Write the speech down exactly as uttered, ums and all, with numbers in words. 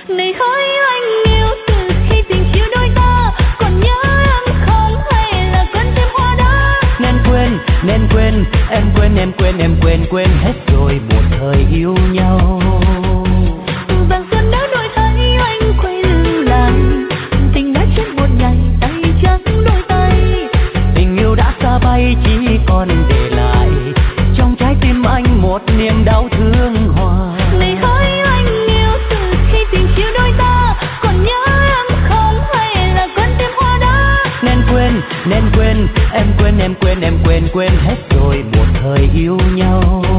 Này hỡi anh yêu từ khi tình chia đôi ta, còn nhớ em không hay là quên thêm hoa đó. Nên quên, nên quên, em quên, em quên, em quên, quên hết rồi một thời yêu nhau. Vàng xuân đã đổi thay anh quay lưng lại, tình đã chết một ngày tay trắng đôi tay. Tình yêu đã xa bay chỉ còn để lại trong trái tim anh một niềm đau thương hoài. Này hỡi anh yêu từ khi tình chia đôi ta, còn nhớ em không hay là quên thêm hoa đó. Nên quên, nên quên, em quên, em quên, em quên, quên hết rồi một thời yêu nhau.